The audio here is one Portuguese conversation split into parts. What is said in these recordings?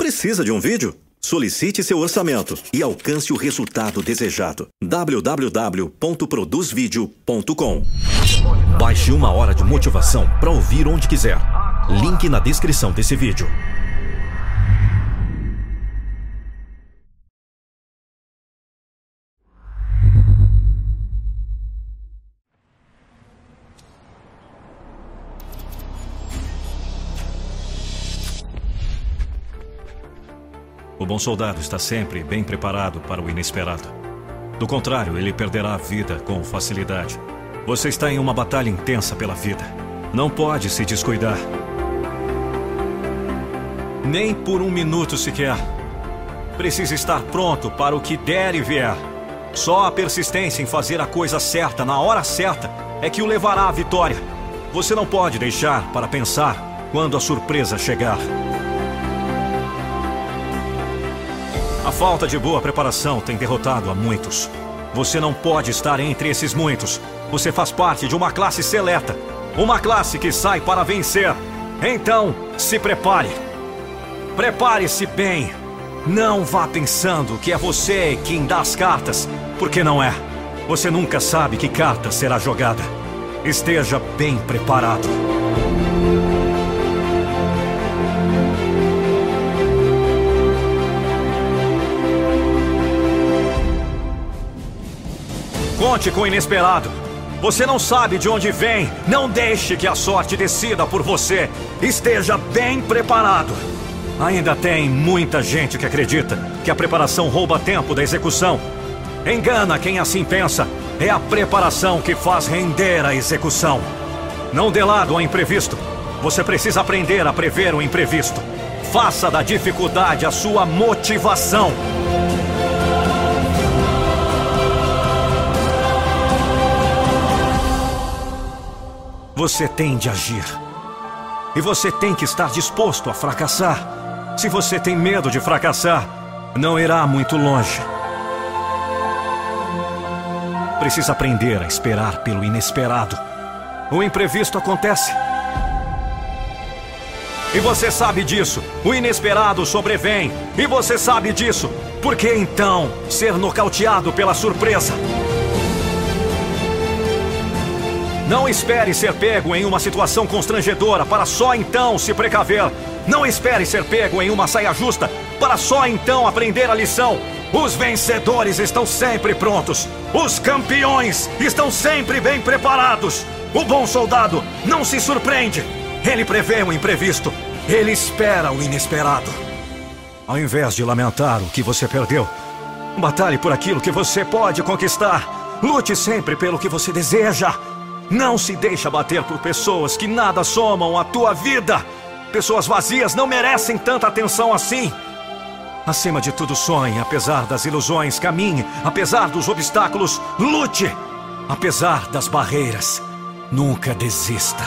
Precisa de um vídeo? Solicite seu orçamento e alcance o resultado desejado. www.produzvideo.com. Baixe 1 hora de motivação para ouvir onde quiser. Link na descrição desse vídeo. O bom soldado está sempre bem preparado para o inesperado. Do contrário, ele perderá a vida com facilidade. Você está em uma batalha intensa pela vida. Não pode se descuidar. Nem por 1 minuto sequer. Precisa estar pronto para o que der e vier. Só a persistência em fazer a coisa certa na hora certa é que o levará à vitória. Você não pode deixar para pensar quando a surpresa chegar. A falta de boa preparação tem derrotado a muitos. Você não pode estar entre esses muitos. Você faz parte de uma classe seleta. Uma classe que sai para vencer. Então, se prepare. Prepare-se bem. Não vá pensando que é você quem dá as cartas, porque não é. Você nunca sabe que carta será jogada. Esteja bem preparado. Conte com o inesperado. Você não sabe de onde vem. Não deixe que a sorte decida por você. Esteja bem preparado. Ainda tem muita gente que acredita que a preparação rouba tempo da execução. Engana quem assim pensa. É a preparação que faz render a execução. Não dê lado ao imprevisto. Você precisa aprender a prever o imprevisto. Faça da dificuldade a sua motivação. Você tem de agir. E você tem que estar disposto a fracassar. Se você tem medo de fracassar, não irá muito longe. Precisa aprender a esperar pelo inesperado. O imprevisto acontece. E você sabe disso. O inesperado sobrevém. E você sabe disso. Por que então ser nocauteado pela surpresa? Não espere ser pego em uma situação constrangedora para só então se precaver. Não espere ser pego em uma saia justa para só então aprender a lição. Os vencedores estão sempre prontos. Os campeões estão sempre bem preparados. O bom soldado não se surpreende. Ele prevê o imprevisto. Ele espera o inesperado. Ao invés de lamentar o que você perdeu, batalhe por aquilo que você pode conquistar. Lute sempre pelo que você deseja. Não se deixe abater por pessoas que nada somam à tua vida. Pessoas vazias não merecem tanta atenção assim. Acima de tudo, sonhe. Apesar das ilusões, caminhe. Apesar dos obstáculos, lute. Apesar das barreiras, nunca desista.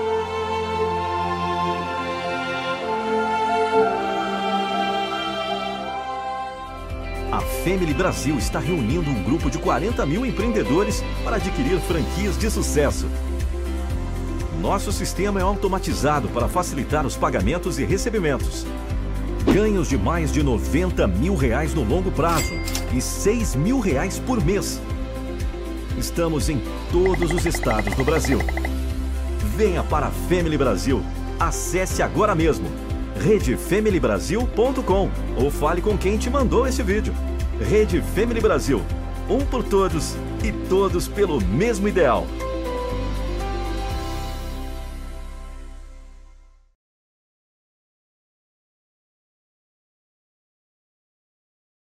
A Family Brasil está reunindo um grupo de 40 mil empreendedores para adquirir franquias de sucesso. Nosso sistema é automatizado para facilitar os pagamentos e recebimentos. Ganhos de mais de R$90 mil no longo prazo e R$6 mil por mês. Estamos em todos os estados do Brasil. Venha para a Family Brasil. Acesse agora mesmo redefamilybrasil.com ou fale com quem te mandou esse vídeo. Rede Family Brasil. Um por todos e todos pelo mesmo ideal.